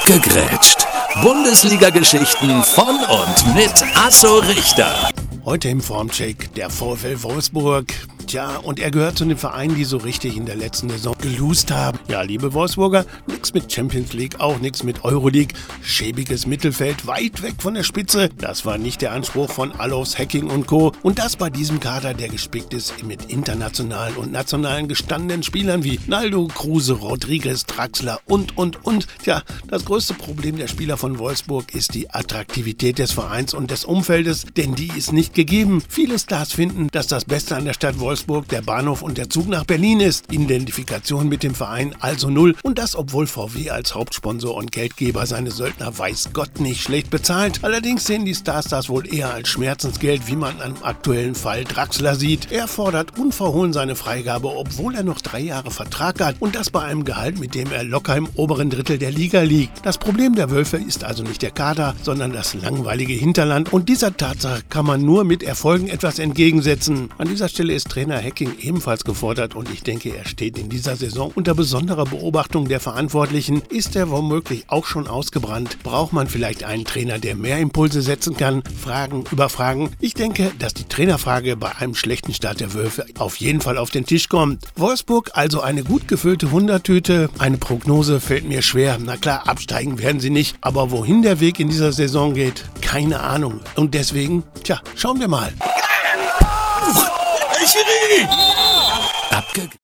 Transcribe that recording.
Abgegrätscht. Bundesliga-Geschichten von und mit Asso Richter. Heute im Formcheck der VfL Wolfsburg. Tja, und er gehört zu den Vereinen, die so richtig in der letzten Saison gelost haben. Ja, liebe Wolfsburger, nix mit Champions League, auch nix mit Euroleague. Schäbiges Mittelfeld, weit weg von der Spitze. Das war nicht der Anspruch von Alois Hacking und Co. Und das bei diesem Kader, der gespickt ist mit internationalen und nationalen gestandenen Spielern wie Naldo, Kruse, Rodriguez, Draxler und. Tja, das größte Problem der Spieler von Wolfsburg ist die Attraktivität des Vereins und des Umfeldes, denn die ist nicht gegeben. Viele Stars finden, dass das Beste an der Stadt Wolfsburg der Bahnhof und der Zug nach Berlin ist. Identifikation mit dem Verein also null. Und das, obwohl VW als Hauptsponsor und Geldgeber seine Söldner weiß Gott nicht schlecht bezahlt. Allerdings sehen die Stars das wohl eher als Schmerzensgeld, wie man am aktuellen Fall Draxler sieht. Er fordert unverhohlen seine Freigabe, obwohl er noch 3 Jahre Vertrag hat und das bei einem Gehalt, mit dem er locker im oberen Drittel der Liga liegt. Das Problem der Wölfe ist also nicht der Kader, sondern das langweilige Hinterland. Und dieser Tatsache kann man nur mit Erfolgen etwas entgegensetzen. An dieser Stelle ist Trainer Hacking ebenfalls gefordert und ich denke, er steht in dieser Saison unter besonderer Beobachtung der Verantwortlichen. Ist er womöglich auch schon ausgebrannt? Braucht man vielleicht einen Trainer, der mehr Impulse setzen kann? Fragen über Fragen. Ich denke, dass die Trainerfrage bei einem schlechten Start der Wölfe auf jeden Fall auf den Tisch kommt. Wolfsburg also eine gut gefüllte Wundertüte. Eine Prognose fällt mir schwer. Na klar, absteigen werden sie nicht. Aber wohin der Weg in dieser Saison geht, keine Ahnung. Und deswegen, schauen wir mal. Abgegrätscht.